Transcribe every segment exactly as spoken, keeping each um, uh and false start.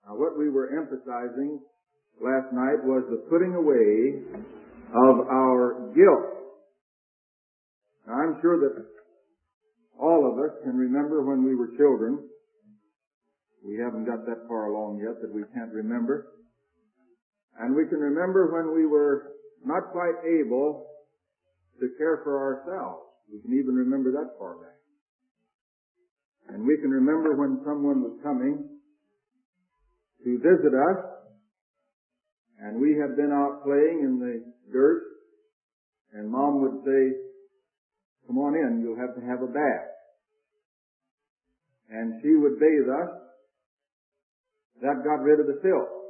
Now, what we were emphasizing last night was the putting away of our guilt. Now, I'm sure that all of us can remember when we were children. We haven't got that far along yet that we can't remember. And we can remember when we were not quite able to care for ourselves. We can even remember that far back. And we can remember when someone was coming to visit us, and we had been out playing in the dirt, and Mom would say, "Come on in, you'll have to have a bath." And she would bathe us. That got rid of the filth.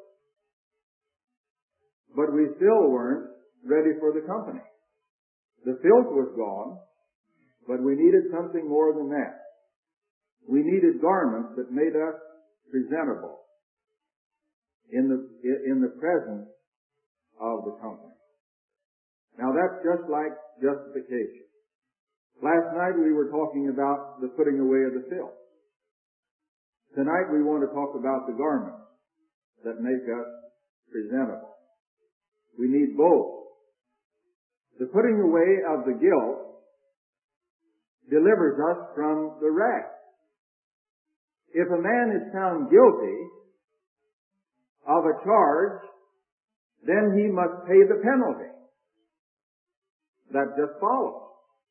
But we still weren't ready for the company. The filth was gone, but we needed something more than that. We needed garments that made us presentable in the, in the presence of the company. Now that's just like justification. Last night we were talking about the putting away of the filth. Tonight we want to talk about the garments that make us presentable. We need both. The putting away of the guilt delivers us from the wrath. If a man is found guilty of a charge, then he must pay the penalty. That just follows.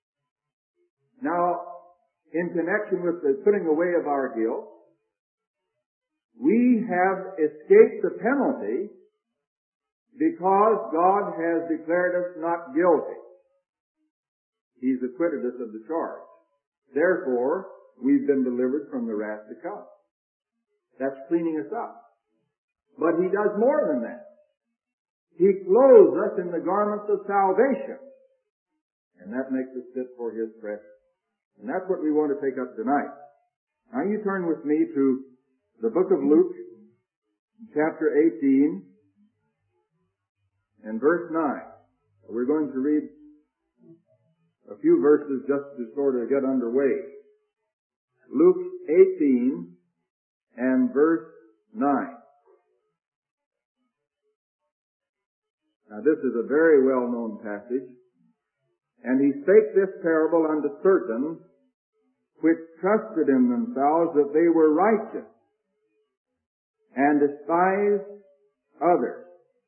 Now, in connection with the putting away of our guilt, we have escaped the penalty because God has declared us not guilty. He's acquitted us of the charge. Therefore, we've been delivered from the wrath to come. That's cleaning us up. But He does more than that. He clothes us in the garments of salvation. And that makes us fit for His presence. And that's what we want to take up tonight. Now you turn with me to the book of Luke, chapter eighteen, and verse nine. We're going to read a few verses just to sort of get underway. Luke eighteen and verse nine. Now this is a very well-known passage. And he spake this parable unto certain which trusted in themselves that they were righteous, and despised others.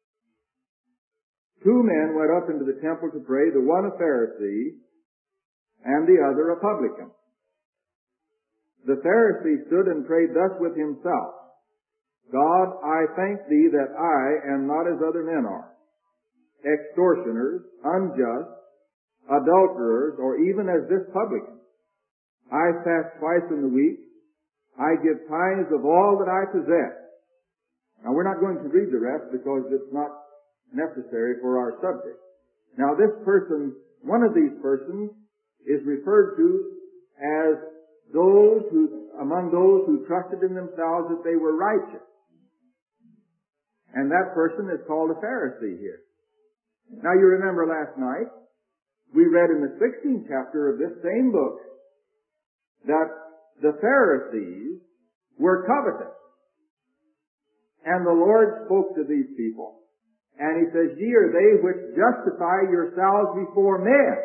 Two men went up into the temple to pray, the one a Pharisee, and the other a publican. The Pharisee stood and prayed thus with himself, God, I thank thee that I am not as other men are, extortioners, unjust, adulterers, or even as this publican. I fast twice in the week. I give tithes of all that I possess. Now we're not going to read the rest because it's not necessary for our subject. Now this person, one of these persons, is referred to as those who, among those who trusted in themselves that they were righteous. And that person is called a Pharisee here. Now you remember last night, we read in the sixteenth chapter of this same book that the Pharisees were covetous. And the Lord spoke to these people. And He says, Ye are they which justify yourselves before men,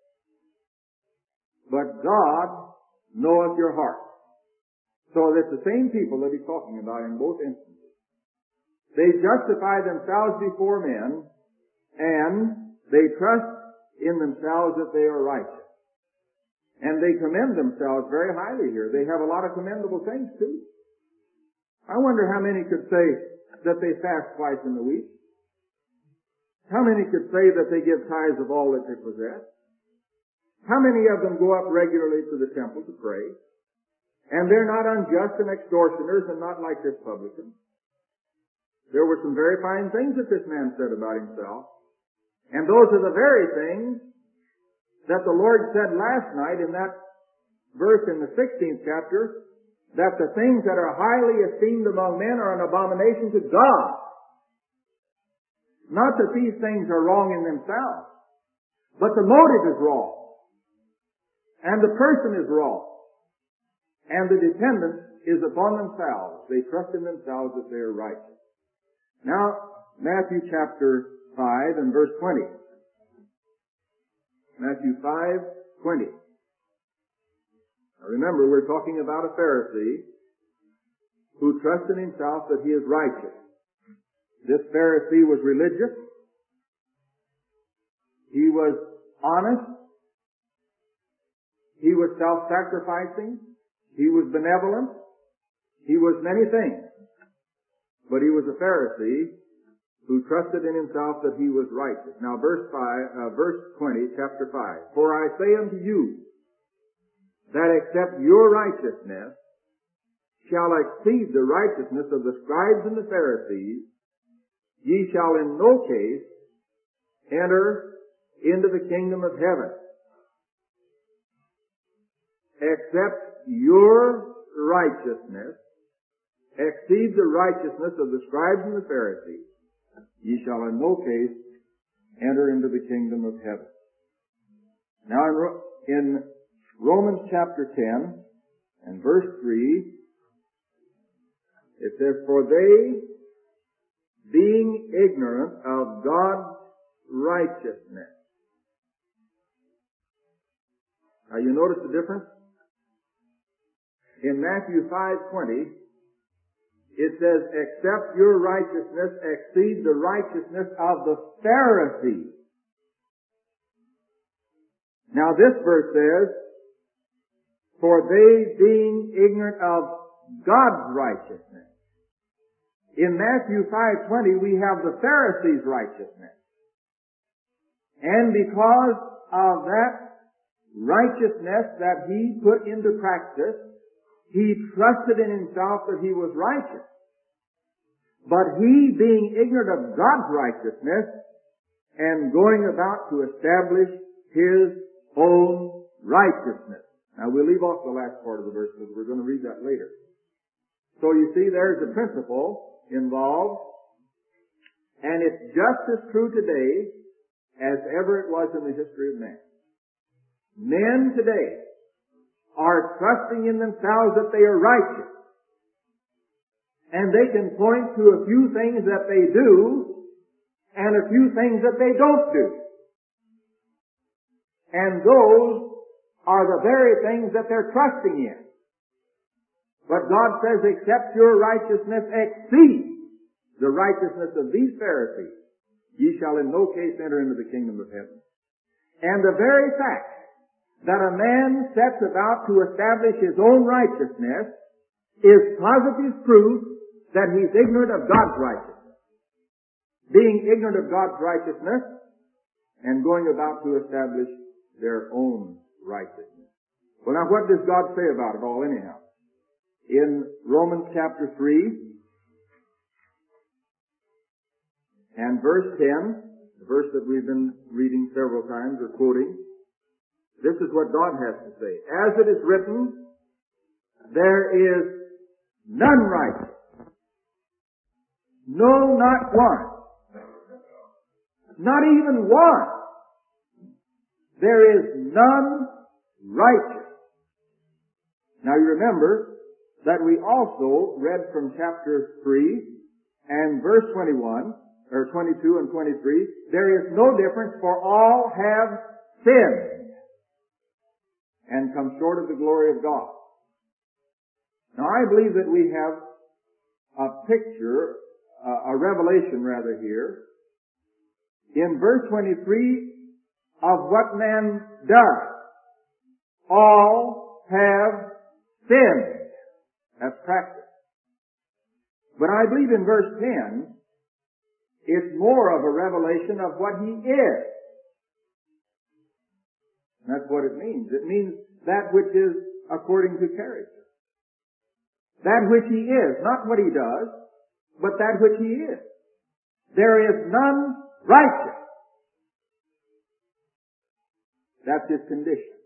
but God knoweth your heart. So it's the same people that He's talking about in both instances. They justify themselves before men, and they trust in themselves that they are righteous. And they commend themselves very highly here. They have a lot of commendable things too. I wonder how many could say that they fast twice in the week. How many could say that they give tithes of all that they possess? How many of them go up regularly to the temple to pray? And they're not unjust and extortioners and not like this publican. There were some very fine things that this man said about himself. And those are the very things that the Lord said last night in that verse in the sixteenth chapter, that the things that are highly esteemed among men are an abomination to God. Not that these things are wrong in themselves, but the motive is wrong. And the person is wrong. And the dependence is upon themselves. They trust in themselves that they are righteous. Now, Matthew chapter five and verse twenty. Matthew five, twenty. Now remember, we're talking about a Pharisee who trusts in himself that he is righteous. This Pharisee was religious. He was honest. He was self-sacrificing. He was benevolent. He was many things. But he was a Pharisee who trusted in himself that he was righteous. Now verse five, uh, verse twenty, chapter five. For I say unto you, that except your righteousness shall exceed the righteousness of the scribes and the Pharisees, ye shall in no case enter into the kingdom of heaven. Except your righteousness exceed the righteousness of the scribes and the Pharisees, ye shall in no case enter into the kingdom of heaven. Now in, in Romans chapter ten and verse three, it says, for they, being ignorant of God's righteousness. Now you notice the difference? In Matthew five twenty, it says, except your righteousness exceed the righteousness of the Pharisees. Now this verse says, for they being ignorant of God's righteousness. In Matthew five twenty, we have the Pharisees' righteousness. And because of that righteousness that he put into practice, he trusted in himself that he was righteous. But he, being ignorant of God's righteousness and going about to establish his own righteousness. Now we'll leave off the last part of the verse because we're going to read that later. So you see there's a principle involved, and it's just as true today as ever it was in the history of man. Men today are trusting in themselves that they are righteous. And they can point to a few things that they do and a few things that they don't do. And those are the very things that they're trusting in. But God says, except your righteousness exceeds the righteousness of these Pharisees, ye shall in no case enter into the kingdom of heaven. And the very fact that a man sets about to establish his own righteousness is positive proof that he's ignorant of God's righteousness. Being ignorant of God's righteousness and going about to establish their own righteousness. Well, now what does God say about it all anyhow? In Romans chapter three and verse ten, the verse that we've been reading several times or quoting, this is what God has to say. As it is written, there is none righteous. No, not one. Not even one. There is none righteous. Now you remember that we also read from chapter three and verse twenty-one, or twenty-two and twenty-three, there is no difference, for all have sinned and come short of the glory of God. Now I believe that we have a picture, uh, a revelation rather here, in verse twenty-three of what man does. All have sinned. That's practice. But I believe in verse ten, it's more of a revelation of what he is. That's what it means. It means that which is according to character. That which he is, not what he does, but that which he is. There is none righteous. That's his condition.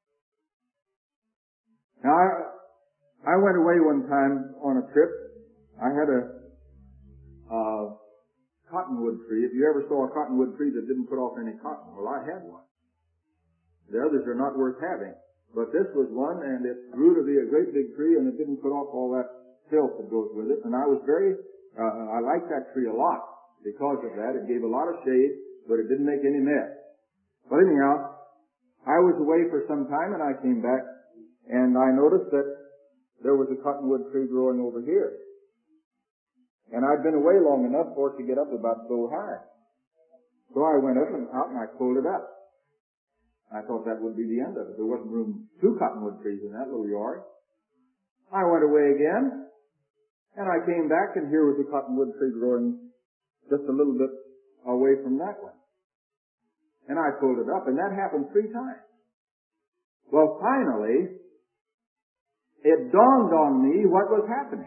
Now, I, I went away one time on a trip. I had a, uh, cottonwood tree. If you ever saw a cottonwood tree that didn't put off any cotton, well, I had one. The others are not worth having. But this was one, and it grew to be a great big tree, and it didn't put off all that filth that goes with it. And I was very, uh, I liked that tree a lot because of that. It gave a lot of shade, but it didn't make any mess. But anyhow, I was away for some time, and I came back, and I noticed that there was a cottonwood tree growing over here. And I'd been away long enough for it to get up about so high. So I went up and out, and I pulled it up. I thought that would be the end of it. There wasn't room for two cottonwood trees in that little yard. I went away again, and I came back, and here was a cottonwood tree growing just a little bit away from that one. And I pulled it up, and that happened three times. Well, finally, it dawned on me what was happening.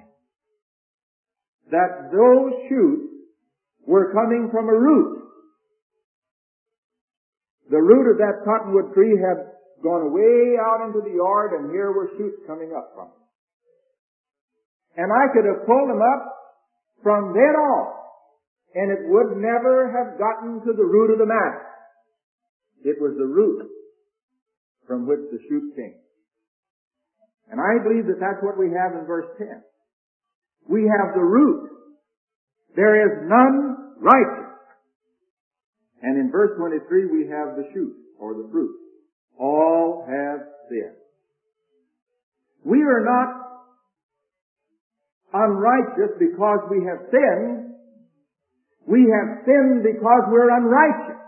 That those shoots were coming from a root. The root of that cottonwood tree had gone way out into the yard, and here were shoots coming up from it. And I could have pulled them up from then on, and it would never have gotten to the root of the matter. It was the root from which the shoot came. And I believe that that's what we have in verse ten. We have the root. There is none righteous. And in verse twenty-three we have the shoot, or the fruit. All have sinned. We are not unrighteous because we have sinned. We have sinned because we're unrighteous.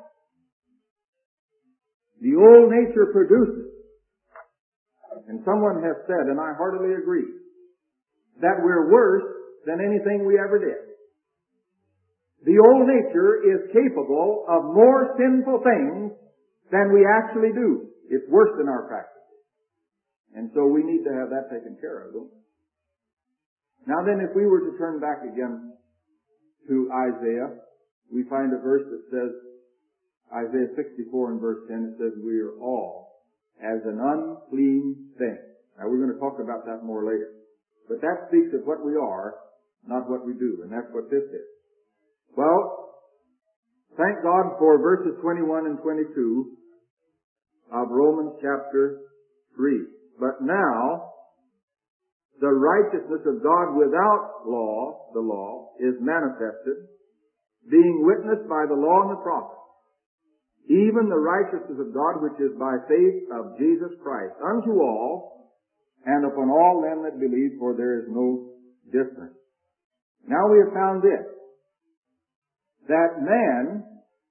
The old nature produces. And someone has said, and I heartily agree, that we're worse than anything we ever did. The old nature is capable of more sinful things than we actually do. It's worse than our practice. And so we need to have that taken care of, don't we? Now then, if we were to turn back again to Isaiah, we find a verse that says, Isaiah sixty-four and verse ten, it says, we are all as an unclean thing. Now we're going to talk about that more later. But that speaks of what we are, not what we do, and that's what this is. Well, thank God for verses twenty-one and twenty-two of Romans chapter three. But now, the righteousness of God without law, the law, is manifested, being witnessed by the law and the prophets, even the righteousness of God which is by faith of Jesus Christ, unto all, and upon all them that believe, for there is no difference. Now we have found this, that man,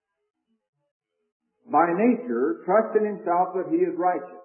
by nature, trusts in himself that he is righteous.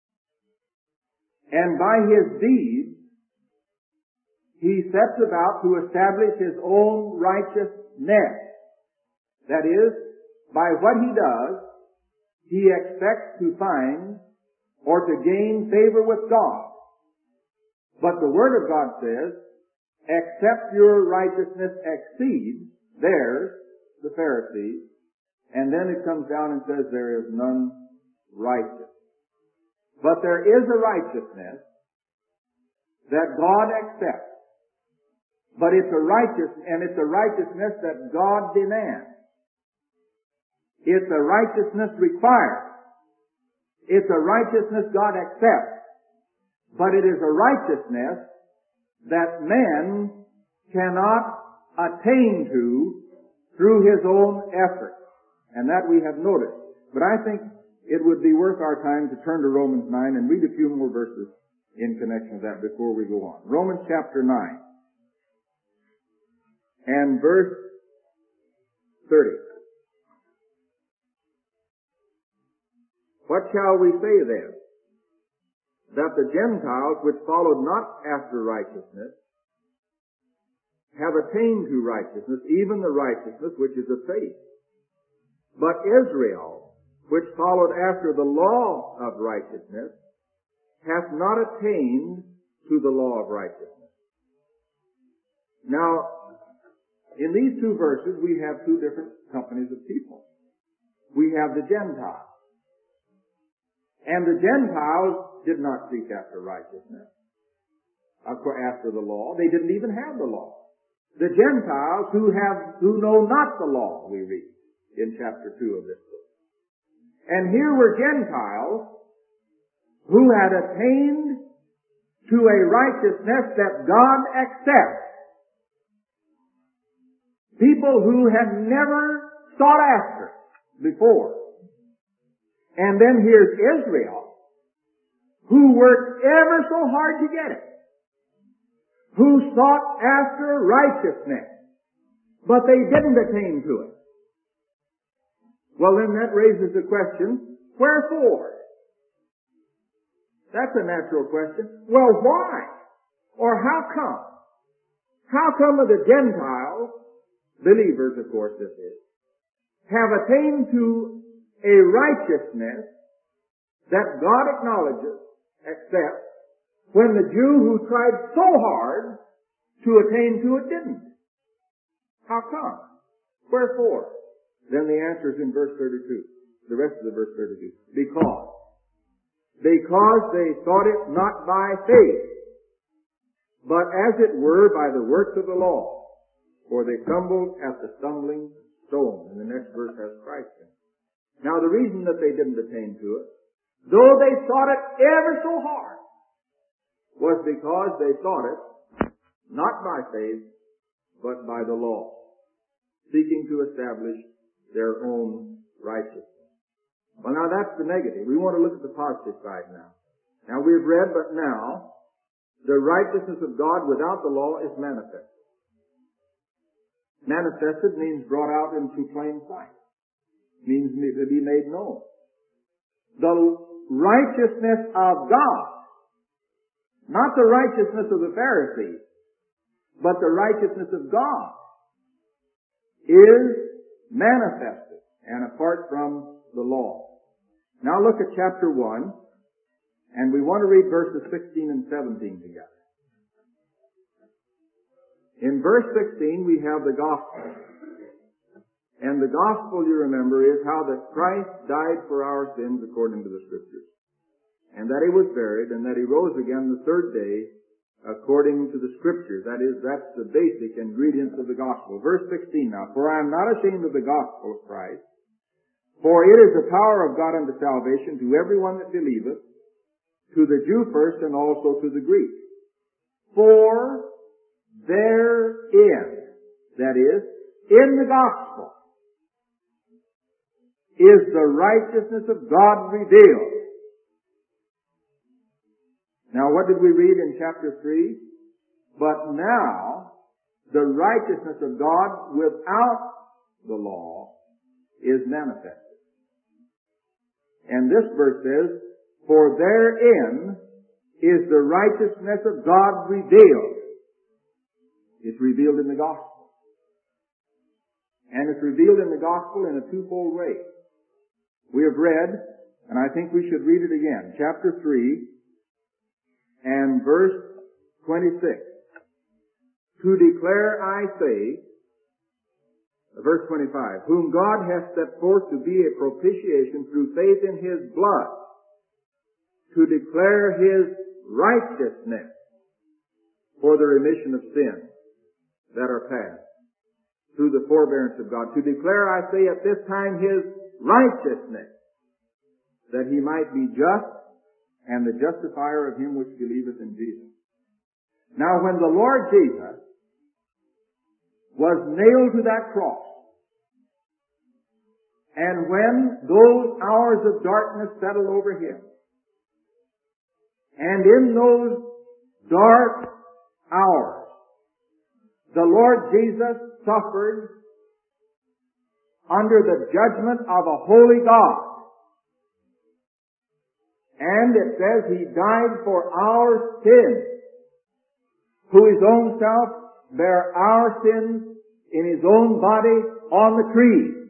And by his deeds, he sets about to establish his own righteousness. That is, by what he does, he expects to find or to gain favor with God. But the Word of God says, except your righteousness exceeds theirs, the Pharisees, and then it comes down and says there is none righteous. But there is a righteousness that God accepts. But it's a righteous, and it's a righteousness that God demands. It's a righteousness required. It's a righteousness God accepts. But it is a righteousness that man cannot attain to through his own effort. And that we have noticed. But I think it would be worth our time to turn to Romans nine and read a few more verses in connection with that before we go on. Romans chapter nine and verse thirty. What shall we say then? That the Gentiles which followed not after righteousness have attained to righteousness, even the righteousness which is of faith. But Israel, which followed after the law of righteousness, hath not attained to the law of righteousness. Now, in these two verses, we have two different companies of people. We have the Gentiles. And the Gentiles did not seek after righteousness, after the law. They didn't even have the law. The Gentiles who have, who know not the law, we read in chapter two of this book. And here were Gentiles who had attained to a righteousness that God accepts. People who had never sought after before. And then here's Israel, who worked ever so hard to get it, who sought after righteousness, but they didn't attain to it. Well, then that raises the question, wherefore? That's a natural question. Well, why? Or how come? How come the Gentiles, believers of course this is, have attained to a righteousness that God acknowledges, accepts, when the Jew who tried so hard to attain to it didn't? How come? Wherefore? Then the answer is in verse thirty-two. The rest of the verse thirty-two. Because. Because they thought it not by faith, but as it were by the works of the law. For they stumbled at the stumbling stone. And the next verse has Christ in it. Now the reason that they didn't attain to it, though they sought it ever so hard, was because they sought it not by faith, but by the law, seeking to establish their own righteousness. Well, now that's the negative. We want to look at the positive side now. Now we've read, but now, the righteousness of God without the law is manifested. Manifested means brought out into plain sight. Means to be made known. The righteousness of God, not the righteousness of the Pharisees, but the righteousness of God, is manifested and apart from the law. Now look at chapter one, and we want to read verses sixteen and seventeen together. In verse sixteen we have the gospel. And the gospel, you remember, is how that Christ died for our sins according to the Scriptures. And that He was buried, and that He rose again the third day according to the Scriptures. That is, that's the basic ingredients of the gospel. Verse sixteen now. For I am not ashamed of the gospel of Christ, for it is the power of God unto salvation to everyone that believeth, to the Jew first and also to the Greek. For therein, that is, in the gospel, is the righteousness of God revealed. Now what did we read in chapter three? But now, the righteousness of God without the law is manifested. And this verse says, for therein is the righteousness of God revealed. It's revealed in the gospel. And it's revealed in the gospel in a twofold way. We have read, and I think we should read it again, chapter three and verse twenty-six. To declare, I say, verse twenty-five, whom God hath set forth to be a propitiation through faith in His blood, to declare His righteousness for the remission of sins that are past, through the forbearance of God. To declare, I say, at this time His righteousness, that He might be just and the justifier of him which believeth in Jesus. Now when the Lord Jesus was nailed to that cross, and when those hours of darkness settled over Him, and in those dark hours, the Lord Jesus suffered under the judgment of a holy God. And it says He died for our sins, who His own self bare our sins in His own body on the tree.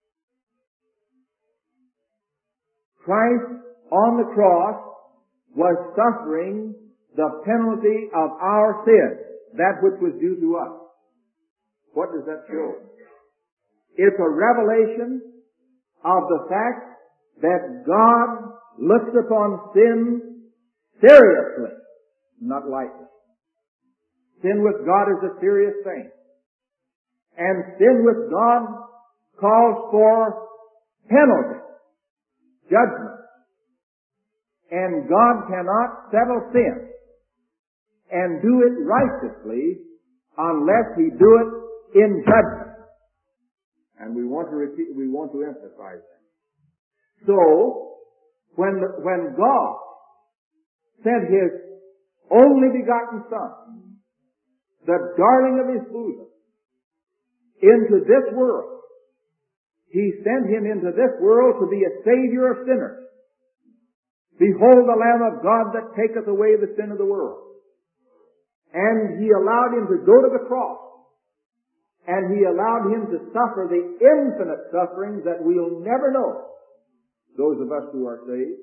Christ on the cross was suffering the penalty of our sin, that which was due to us. What does that show? It's a revelation of the fact that God looks upon sin seriously, not lightly. Sin with God is a serious thing. And sin with God calls for penalty, judgment. And God cannot settle sin and do it righteously unless He do it in judgment. And we want to repeat, we want to emphasize that. So, when, when God sent His only begotten Son, the darling of His bosom, into this world, He sent Him into this world to be a Savior of sinners. Behold the Lamb of God that taketh away the sin of the world. And He allowed Him to go to the cross. And He allowed Him to suffer the infinite sufferings that we'll never know, those of us who are saved.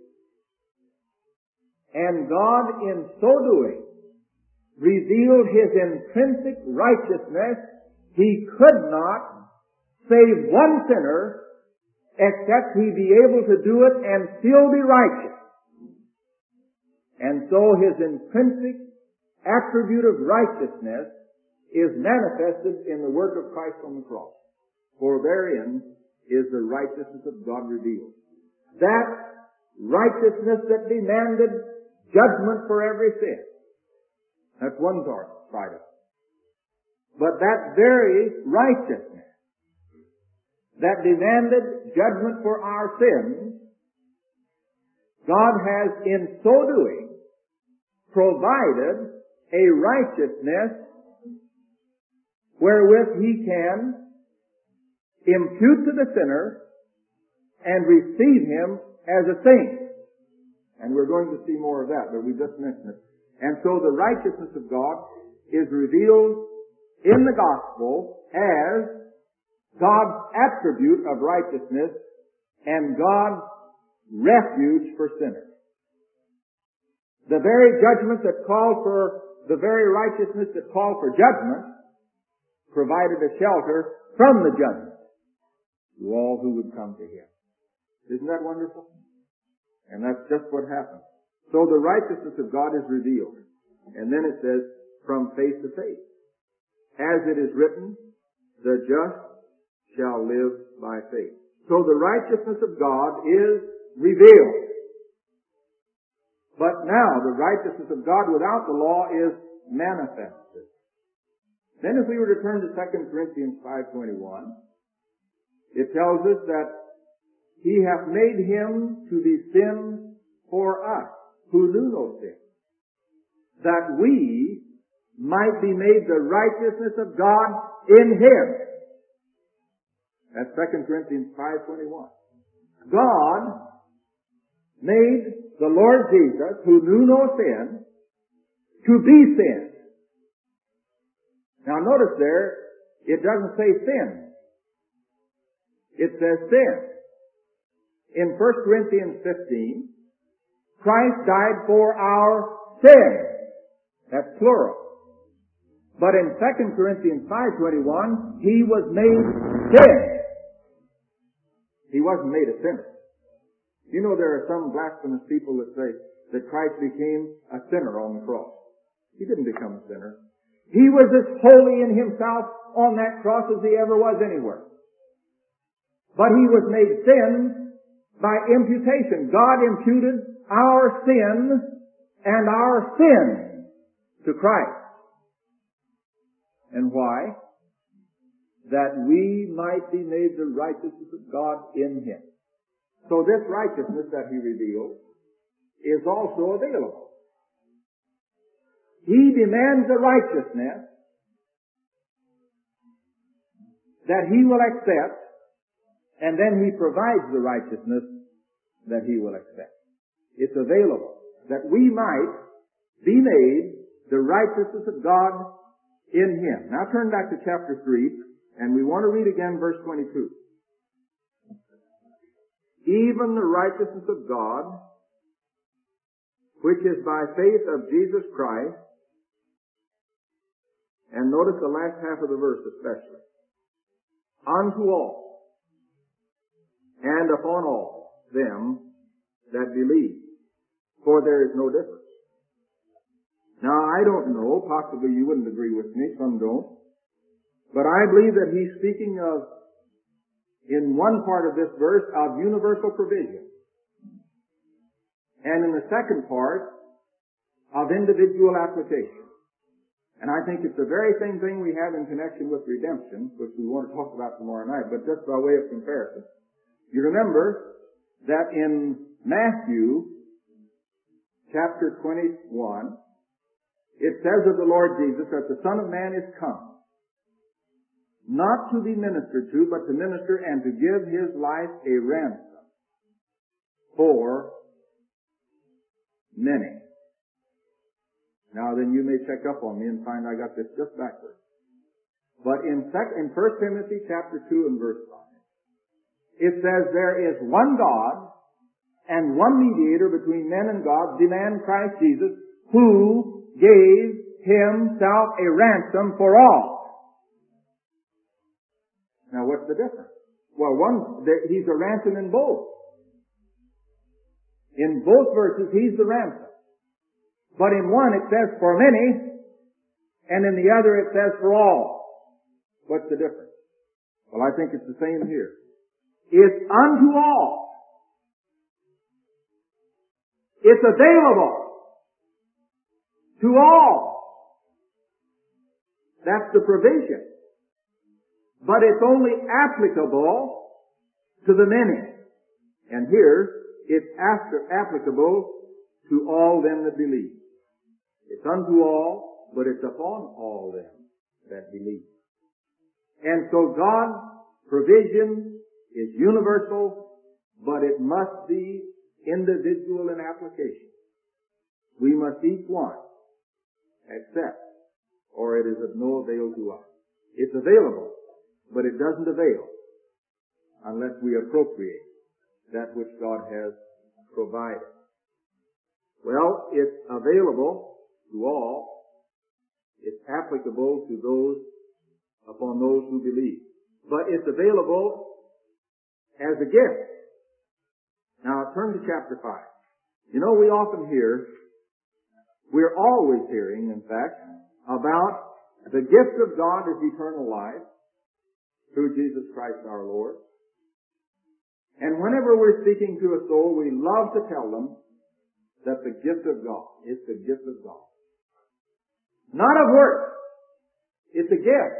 And God, in so doing, revealed His intrinsic righteousness. He could not save one sinner except He be able to do it and still be righteous. And so His intrinsic attribute of righteousness is manifested in the work of Christ on the cross. For therein is the righteousness of God revealed. That righteousness that demanded judgment for every sin. That's one side of it. But that very righteousness that demanded judgment for our sins, God has in so doing provided a righteousness wherewith He can impute to the sinner and receive him as a saint. And we're going to see more of that, but we just mentioned it. And so the righteousness of God is revealed in the gospel as God's attribute of righteousness and God's refuge for sinners. The very judgment that called for, the very righteousness that called for judgment provided a shelter from the judgment to all who would come to Him. Isn't that wonderful? And that's just what happened. So the righteousness of God is revealed. And then it says, from faith to faith. As it is written, the just shall live by faith. So the righteousness of God is revealed. But now the righteousness of God without the law is manifested. Then if we were to turn to Second Corinthians five twenty-one, it tells us that He hath made Him to be sin for us, who knew no sin, that we might be made the righteousness of God in Him. That's Second Corinthians five twenty-one. God made the Lord Jesus, who knew no sin, to be sin. Now notice there, it doesn't say sin. It says sin. In First Corinthians fifteen, Christ died for our sins. That's plural. But in Second Corinthians five twenty-one, He was made sin. He wasn't made a sinner. You know there are some blasphemous people that say that Christ became a sinner on the cross. He didn't become a sinner. He was as holy in Himself on that cross as He ever was anywhere. But He was made sin by imputation. God imputed our sin and our sin to Christ. And why? That we might be made the righteousness of God in Him. So this righteousness that He revealed is also available. He demands a righteousness that He will accept, and then He provides the righteousness that He will accept. It's available that we might be made the righteousness of God in Him. Now turn back to chapter three, and we want to read again verse twenty-two. Even the righteousness of God, which is by faith of Jesus Christ, and notice the last half of the verse especially, unto all, and upon all them that believe, for there is no difference. Now I don't know, possibly you wouldn't agree with me, some don't, but I believe that he's speaking of, in one part of this verse, of universal provision. and in the second part of individual application. And I think it's the very same thing we have in connection with redemption, which we want to talk about tomorrow night, but just by way of comparison. You remember that in Matthew chapter twenty-one, it says of the Lord Jesus that the Son of Man is come, not to be ministered to, but to minister and to give His life a ransom for many. Now then you may check up on me and find I got this just backwards. But in sec- in First Timothy chapter two and verse five, it says there is one God and one mediator between men and God, the man Christ Jesus, who gave Himself a ransom for all. Now what's the difference? Well, one, He's a ransom in both. In both verses, He's the ransom. But in one it says for many, and in the other it says for all. What's the difference? Well, I think it's the same here. It's unto all. It's available to all. That's the provision. But it's only applicable to the many. And here, it's after applicable to all them that believe. It's unto all, but it's upon all them that believe. And so God's provision is universal, but it must be individual in application. We must each one accept, or it is of no avail to us. It's available, but it doesn't avail unless we appropriate that which God has provided. Well, it's available to all. It's applicable to those, upon those who believe. But it's available as a gift. Now, turn to chapter five. You know, we often hear, we're always hearing, in fact, about the gift of God is eternal life through Jesus Christ our Lord. And whenever we're speaking to a soul, we love to tell them that the gift of God is the gift of God. Not of works. It's a gift.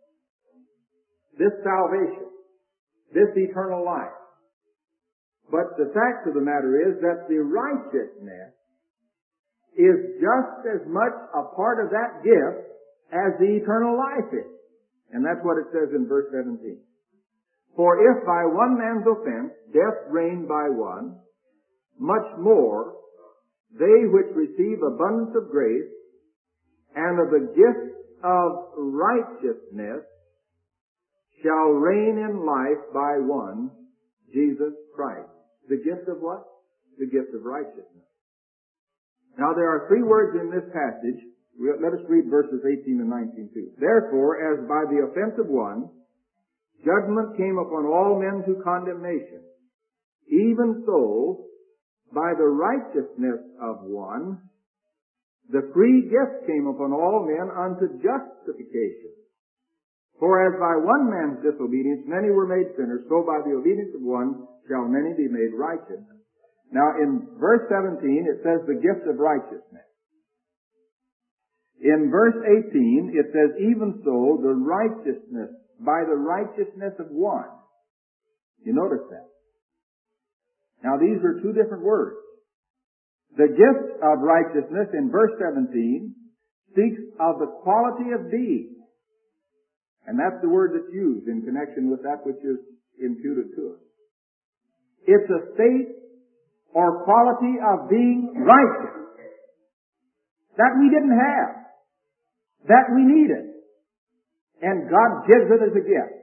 This salvation. This eternal life. But the fact of the matter is that the righteousness is just as much a part of that gift as the eternal life is. And that's what it says in verse seventeen. For if by one man's offense death reigned by one, much more they which receive abundance of grace and of the gift of righteousness shall reign in life by one, Jesus Christ. The gift of what? The gift of righteousness. Now there are three words in this passage. Let us read verses eighteen and nineteen too. Therefore, as by the offense of one, judgment came upon all men to condemnation, even so, by the righteousness of one, the free gift came upon all men unto justification. For as by one man's disobedience many were made sinners, so by the obedience of one shall many be made righteous. Now in verse seventeen it says the gift of righteousness. In verse eighteen it says even so the righteousness, by the righteousness of one. You notice that? Now these are two different words. The gift of righteousness in verse seventeen speaks of the quality of being. And that's the word that's used in connection with that which is imputed to us. It's a state or quality of being righteous that we didn't have, that we needed, and God gives it as a gift.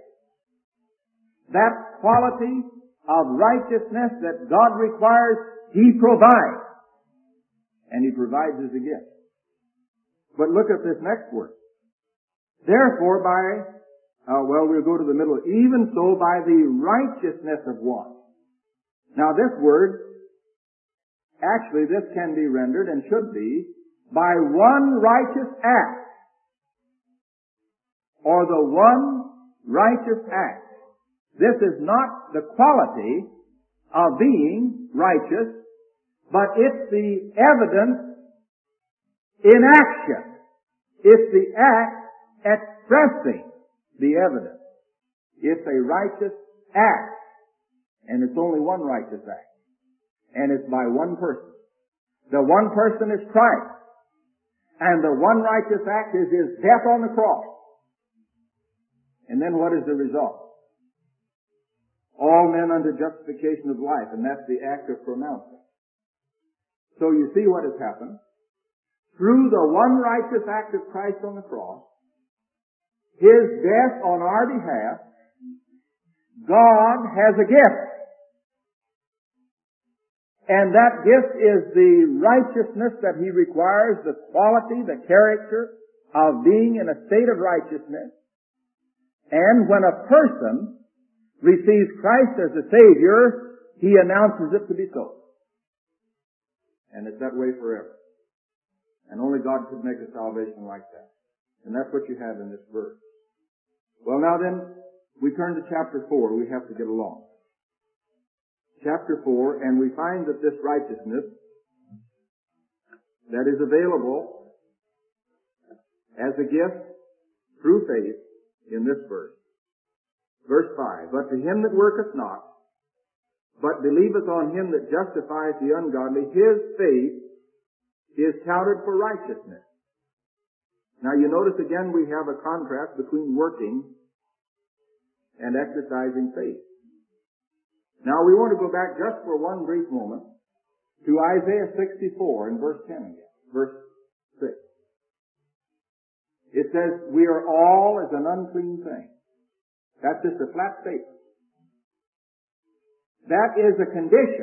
That quality of righteousness that God requires, He provides. And He provides as a gift. But look at this next word. Therefore by, uh, well, we'll go to the middle. Even so by the righteousness of one. Now this word, actually this can be rendered and should be, by one righteous act. Or the one righteous act. This is not the quality of being righteous, but it's the evidence in action. It's the act expressing the evidence. It's a righteous act. And it's only one righteous act. And it's by one person. The one person is Christ. And the one righteous act is His death on the cross. And then what is the result? All men unto justification of life, and that's the act of pronouncing. So you see what has happened. Through the one righteous act of Christ on the cross, His death on our behalf, God has a gift. And that gift is the righteousness that He requires, the quality, the character of being in a state of righteousness. And when a person receives Christ as the Savior, he announces it to be so. And it's that way forever. And only God could make a salvation like that. And that's what you have in this verse. Well, now then, we turn to chapter four. We have to get along. Chapter four, and we find that this righteousness that is available as a gift through faith in this verse. Verse five, but to him that worketh not, but believeth on Him that justifieth the ungodly, his faith is counted for righteousness. Now you notice again we have a contrast between working and exercising faith. Now we want to go back just for one brief moment to Isaiah sixty-four in verse ten again. Verse six. It says, we are all as an unclean thing. That's just a flat statement. That is a condition.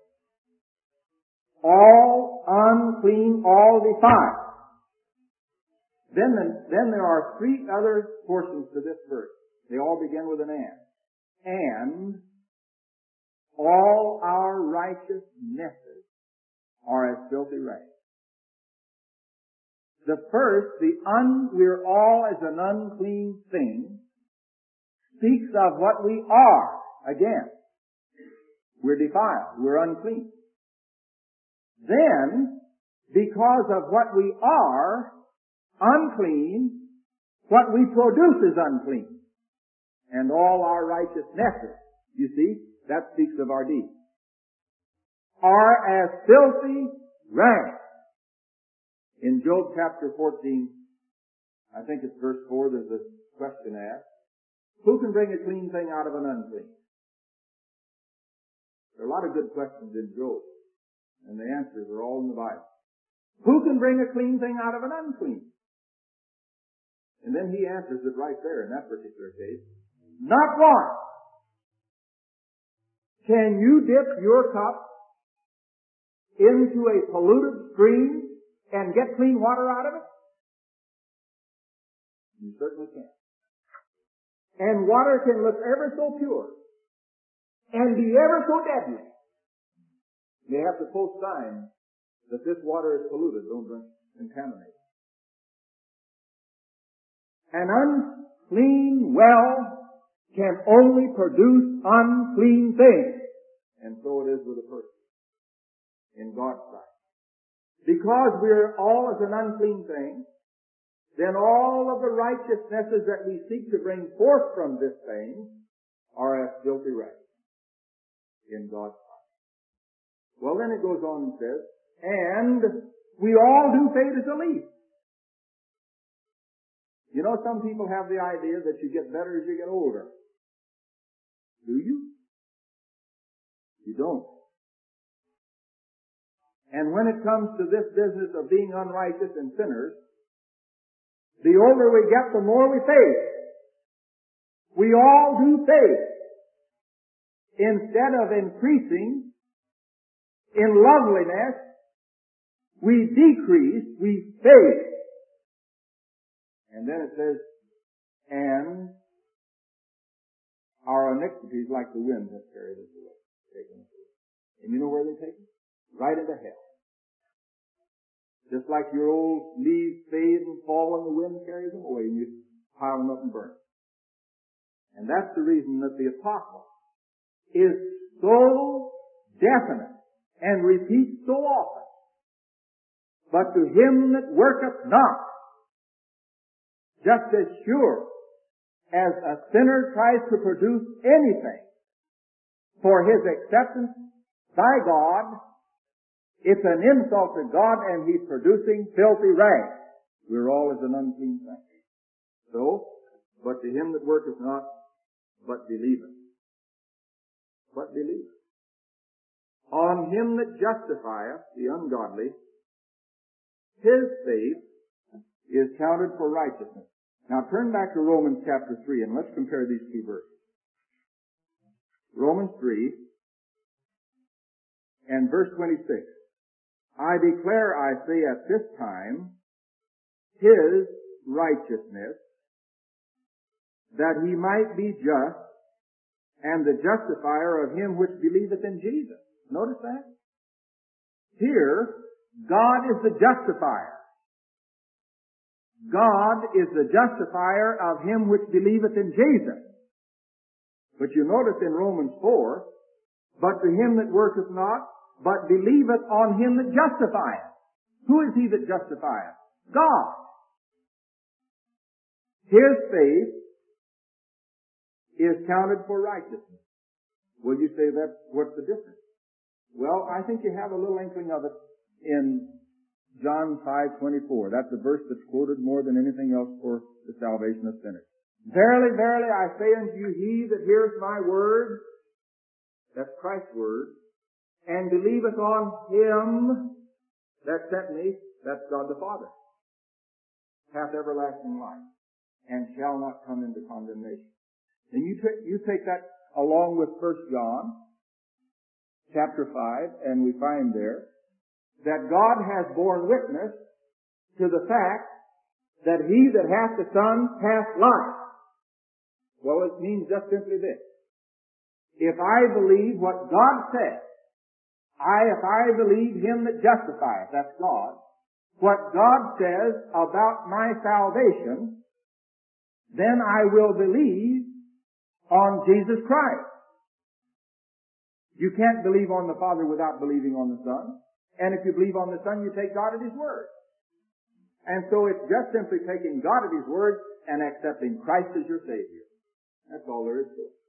All unclean, all defiled. Then, the, then there are three other portions to this verse. They all begin with an and. And all our righteousnesses are as filthy rags. The first, the un, we're all as an unclean thing, speaks of what we are. Again, we're defiled. We're unclean. Then, because of what we are unclean, what we produce is unclean. And all our righteousnesses, you see, that speaks of our deeds, are as filthy rags. In Job chapter fourteen, I think it's verse four, there's a question asked. Who can bring a clean thing out of an unclean? There are a lot of good questions in Job, and the answers are all in the Bible. Who can bring a clean thing out of an unclean? And then he answers it right there in that particular case. Not one. Can you dip your cup into a polluted stream and get clean water out of it? You certainly can. And water can look ever so pure and be ever so deadly. They have to post signs that this water is polluted, don't drink, contaminated. An unclean well can only produce unclean things. And so it is with a person in God's sight. Because we're all as an unclean thing, then all of the righteousnesses that we seek to bring forth from this thing are as filthy rags in God's sight. Well, then it goes on and says, and we all do fade as a leaf. You know, some people have the idea that you get better as you get older. Do you? You don't. And when it comes to this business of being unrighteous and sinners, the older we get, the more we fade. We all do fade. Instead of increasing in loveliness, we decrease, we fade. And then it says, and our iniquities like the wind have carried us away, taken us away. And you know where they take us? Right into hell. Just like your old leaves fade and fall and the wind carries them away and you pile them up and burn. And that's the reason that the apostle is so definite and repeats so often. But to him that worketh not, just as sure as a sinner tries to produce anything for his acceptance by God, it's an insult to God and he's producing filthy rags. We're all as an unclean thing. So, but to him that worketh not, but believeth. But believeth. On him that justifieth the ungodly, his faith is counted for righteousness. Now turn back to Romans chapter three and let's compare these two verses. Romans three and verse twenty-six. I declare, I say, at this time, his righteousness, that he might be just, and the justifier of him which believeth in Jesus. Notice that? Here, God is the justifier. God is the justifier of him which believeth in Jesus. But you notice in Romans four, but to him that worketh not, but believeth on him that justifieth. Who is he that justifieth? God. His faith is counted for righteousness. Will you say that? What's the difference? Well, I think you have a little inkling of it in John five twenty-four. That's a verse that's quoted more than anything else for the salvation of sinners. Verily, verily, I say unto you, he that heareth my word, that's Christ's word, and believeth on him that sent me, that's God the Father, hath everlasting life, and shall not come into condemnation. And you, t- you take that along with First John, chapter five, and we find there that God has borne witness to the fact that he that hath the Son hath life. Well, it means just simply this. If I believe what God says, I, if I believe him that justifieth, that's God, what God says about my salvation, then I will believe on Jesus Christ. You can't believe on the Father without believing on the Son. And if you believe on the Son, you take God at his word. And so it's just simply taking God at his word and accepting Christ as your Savior. That's all there is to it.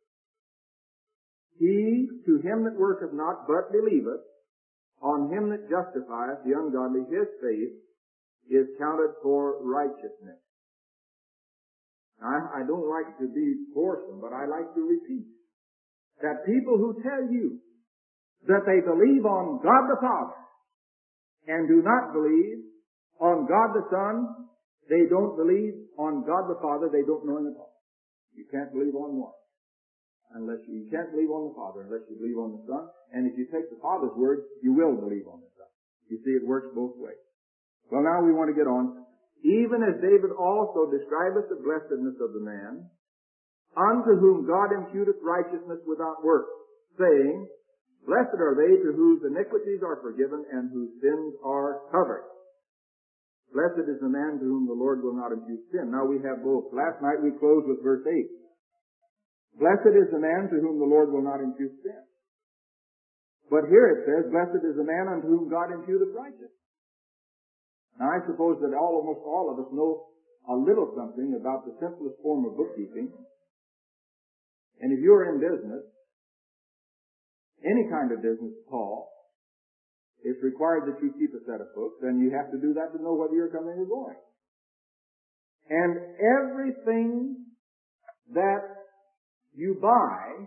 He, to him that worketh not, but believeth, on him that justifieth the ungodly, his faith is counted for righteousness. I, I don't like to be boresome, but I like to repeat that people who tell you that they believe on God the Father and do not believe on God the Son, they don't believe on God the Father, they don't know him at all. You can't believe on one. Unless you, you can't believe on the Father unless you believe on the Son. And if you take the Father's word, you will believe on the Son. You see, it works both ways. Well, now we want to get on. Even as David also describeth the blessedness of the man, unto whom God imputeth righteousness without works, saying, blessed are they to whose iniquities are forgiven and whose sins are covered. Blessed is the man to whom the Lord will not impute sin. Now we have both. Last night we closed with verse eight. Blessed is the man to whom the Lord will not impute sin. But here it says, blessed is the man unto whom God imputeth righteousness. Now I suppose that all, almost all of us know a little something about the simplest form of bookkeeping. And if you're in business, any kind of business at all, it's required that you keep a set of books, and you have to do that to know whether you're coming or going. And everything that you buy,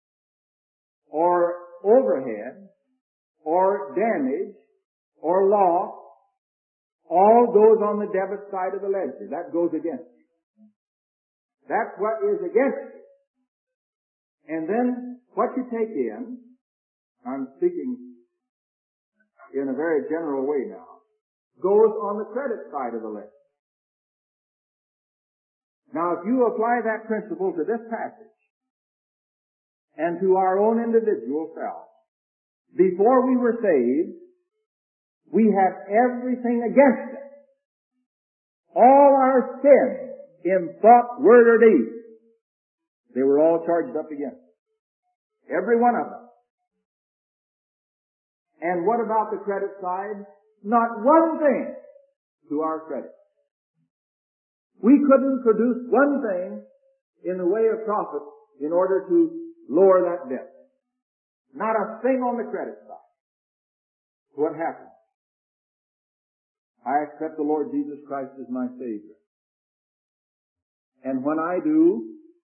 or overhead, or damage, or loss, all goes on the debit side of the ledger. That goes against you. That's what is against you. And then what you take in, I'm speaking in a very general way now, goes on the credit side of the ledger. Now if you apply that principle to this passage, and to our own individual selves, before we were saved, we had everything against us. All our sins in thought, word, or deed, they were all charged up against us. Every one of them. And what about the credit side? Not one thing to our credit. We couldn't produce one thing in the way of profit in order to lower that debt. Not a thing on the credit side. What happened? I accept the Lord Jesus Christ as my Savior. And when I do,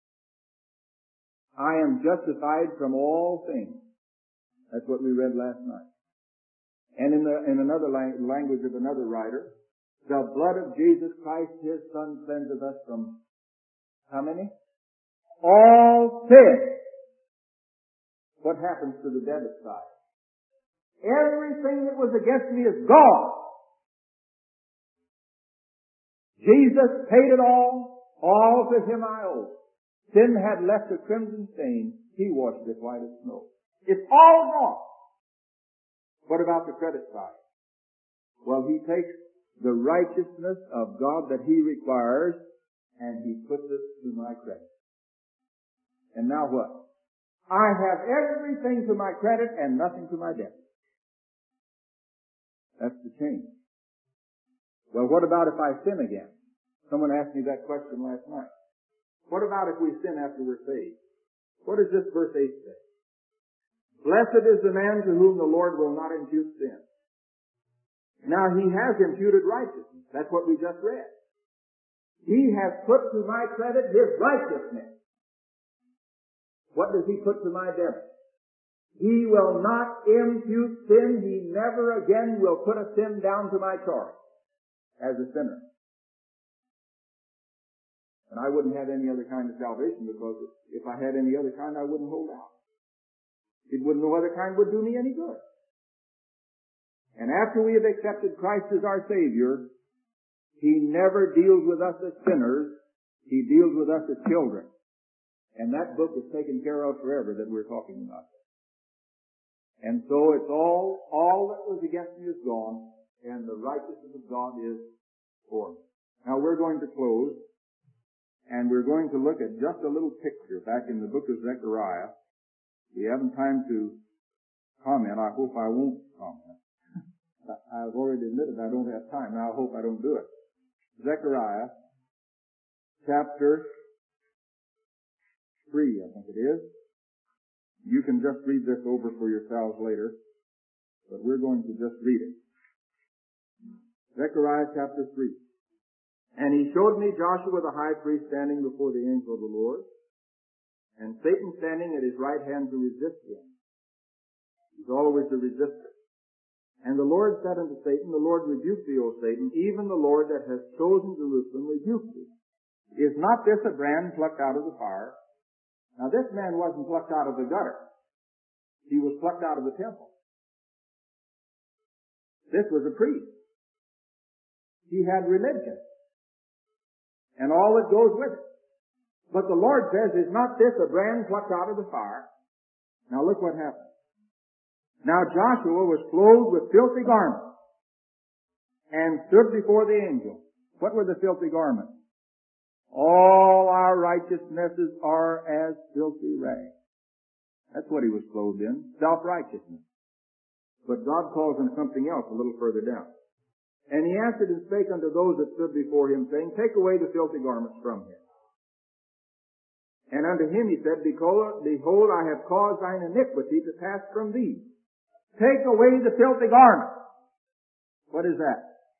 I am justified from all things. That's what we read last night. And in the, in another lang- language of another writer, the blood of Jesus Christ, His Son, cleanses us from how many? All sin. What happens to the debit side? Everything that was against me is gone. Jesus paid it all. All to Him I owe. Sin had left a crimson stain. He washed it white as snow. It's all gone. What about the credit side? Well, He takes the righteousness of God that He requires and He puts it to my credit. And now what? I have everything to my credit and nothing to my debt. That's the change. Well, what about if I sin again? Someone asked me that question last night. What about if we sin after we're saved? What does this verse eight say? Blessed is the man to whom the Lord will not impute sin. Now, He has imputed righteousness. That's what we just read. He has put to my credit His righteousness. What does He put to my debit? He will not impute sin. He never again will put a sin down to my charge as a sinner. And I wouldn't have any other kind of salvation, because if I had any other kind, I wouldn't hold out. It wouldn't, no other kind would do me any good. And after we have accepted Christ as our Savior, He never deals with us as sinners. He deals with us as children. And that book is taken care of forever that we're talking about. And so it's all, all that was against me is gone, and the righteousness of God is for me. Now we're going to close, and we're going to look at just a little picture back in the book of Zechariah. We haven't time to comment. I hope I won't comment. I've already admitted I don't have time. Now I hope I don't do it. Zechariah chapter three, I think it is. You can just read this over for yourselves later, but we're going to just read it. Zechariah chapter three. And he showed me Joshua the high priest standing before the angel of the Lord, and Satan standing at his right hand to resist him. He's always a resistor. And the Lord said unto Satan, the Lord rebuke thee, O Satan, even the Lord that has chosen Jerusalem rebuke thee. Is not this a brand plucked out of the fire? Now this man wasn't plucked out of the gutter. He was plucked out of the temple. This was a priest. He had religion and all that goes with it. But the Lord says, is not this a brand plucked out of the fire? Now look what happened. Now Joshua was clothed with filthy garments and stood before the angel. What were the filthy garments? All our righteousnesses are as filthy rags. That's what he was clothed in, self-righteousness. But God calls him something else a little further down. And he answered and spake unto those that stood before him, saying, take away the filthy garments from him. And unto him he said, Behold, behold, I have caused thine iniquity to pass from thee. Take away the filthy garments. What is that?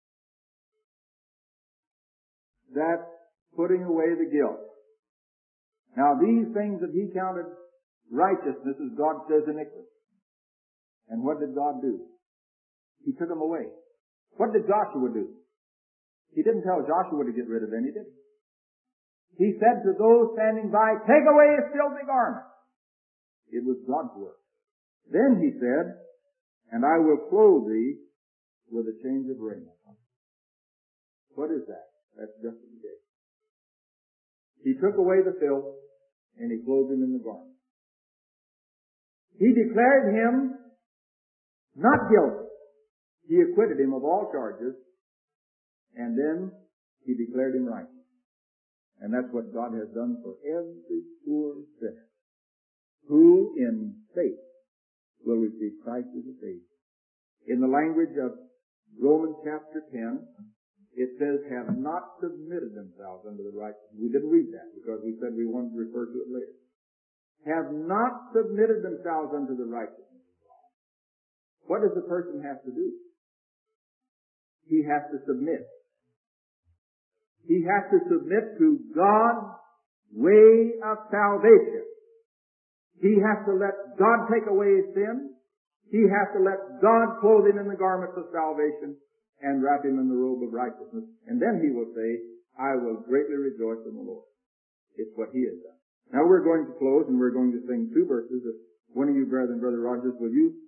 That's putting away the guilt. Now these things that he counted righteousness, as God says, iniquity. And what did God do? He took them away. What did Joshua do? He didn't tell Joshua to get rid of any, did he? He said to those standing by, take away his filthy garments. It was God's work. Then he said, and I will clothe thee with a change of raiment. What is that? That's justification. He took away the filth and he clothed him in the garment. He declared him not guilty. He acquitted him of all charges, and then he declared him righteous. And that's what God has done for every poor sinner who in faith will receive Christ as a Savior. In the language of Romans chapter ten, it says, have not submitted themselves unto the righteousness. We didn't read that because we said we wanted to refer to it later. Have not submitted themselves unto the righteousness of God. What does the person have to do? He has to submit. He has to submit to God's way of salvation. He has to let God take away his sin. He has to let God clothe him in the garments of salvation and wrap him in the robe of righteousness. And then he will say, I will greatly rejoice in the Lord. It's what he has done. Now we're going to close and we're going to sing two verses. If one of you brethren, Brother Rogers, will you